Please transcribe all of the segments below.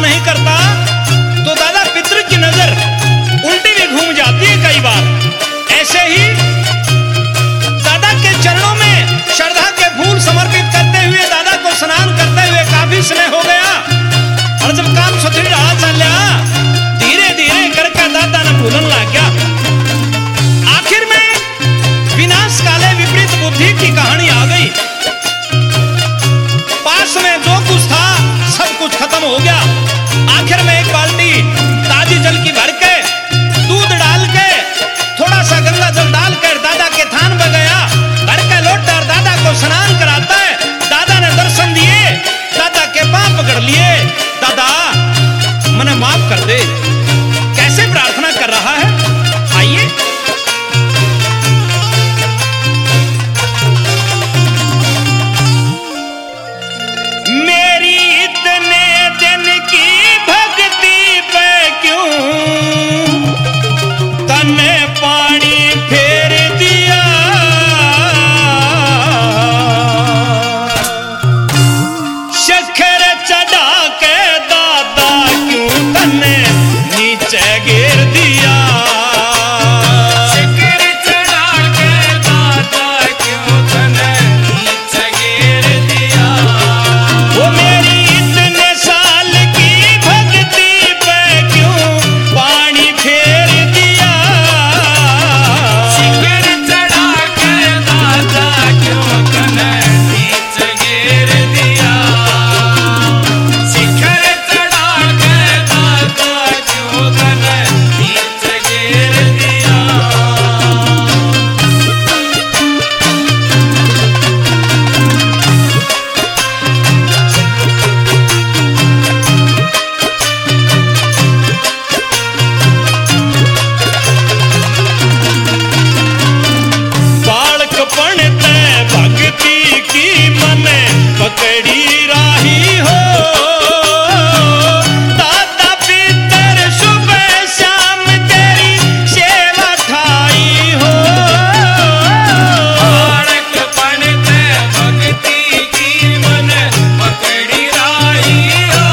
नहीं करता तो दादा पितृ की नजर उल्टी भी घूम जाती है कई बार। ऐसे ही दादा के चरणों में श्रद्धा के फूल समर्पित करते हुए दादा को स्नान करते हुए काफी समय हो गया, और जब काम सुथरी रहा चल धीरे धीरे करके दादा ने भूलन लग गया। आखिर में विनाश काले विपरीत बुद्धि की कहानी आ गई। पास में जो कुछ था सब कुछ खत्म हो गया। आखिर में एक बाल्टी ताजी जल की भर के दूध डाल के थोड़ा सा गंगा जल डालकर दादा के थान में गया, भर के लौट और दादा को स्नान कराता है। दादा ने दर्शन दिए, दादा के पांव पकड़ लिए, दादा मने माफ कर दे। कैसे प्रार्थना कर रहा है, आइए। मेरी इतने दिन की भक्ति पे क्यों तने पानी फेर दिया, शक्कर चढ़ा के दादा क्यों तने नीचे गिर दिया। पकड़ी राही हो दादा पितर सुबह शाम तेरी सेवा ठाई हो। बालकपन ते भक्ति की मन पकड़ी राही हो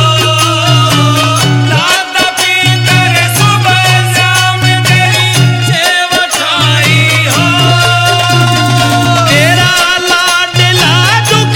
दादा पितर सुबह शाम तेरी सेवा ठाई हो। तेरा लाडला दुख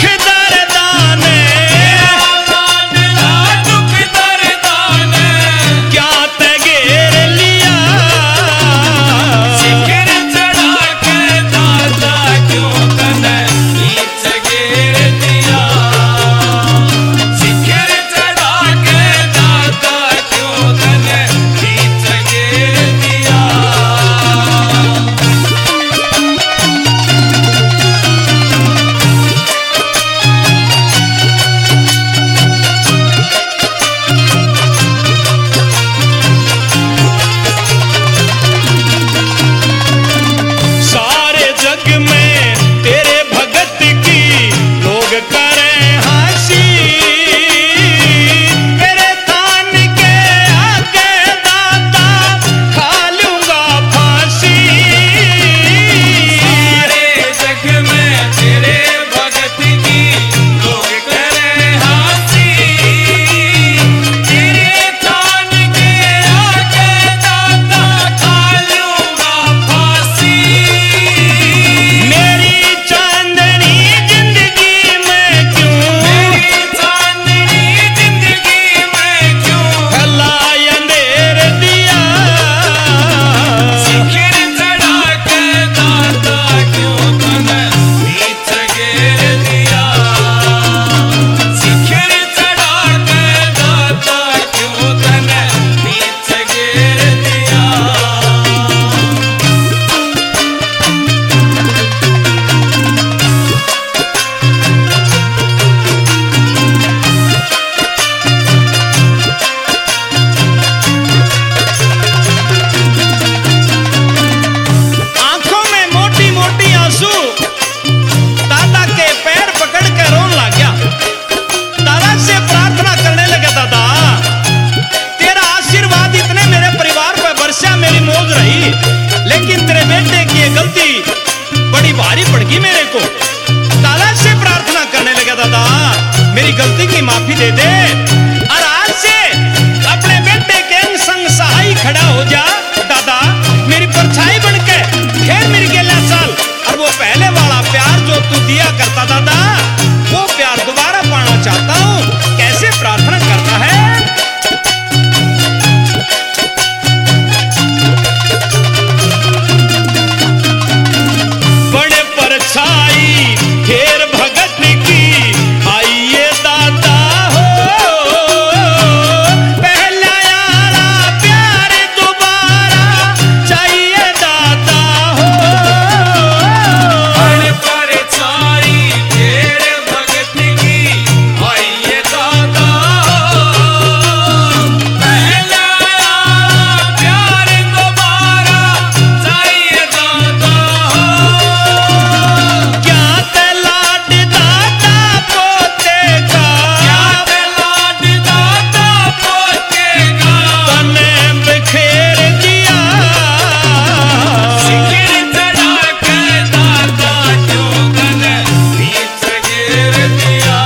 गलती की माफी दे दे और आज से जो तू दिया करता दादा, वो प्यार दोबारा पाना चाहता हूँ। कैसे प्रार्थना करता है? बड़े परछाई घेर भगत की आइए दादा हो, पहला यारा प्यार दोबारा चाहिए दादा हो। बड़े परछाई घेर भगत की आइए दादा हो, पहला यारा प्यार दोबारा चाहिए दादा हो। क्या तलाड दादा पोते का, क्या तलाड दादा पोते का, तने बिखेर दिया। शिखर चढ़ा के दादा जोगन नीच गिर दिया।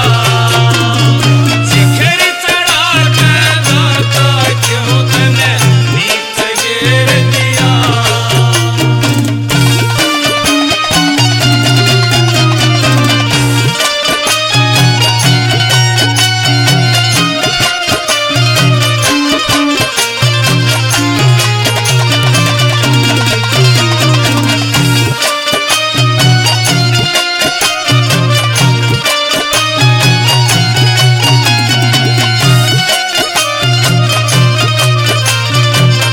शिखर चढ़ा के दादा जोगन नीच गिर दिया।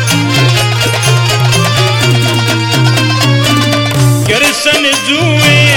कृष्ण जुए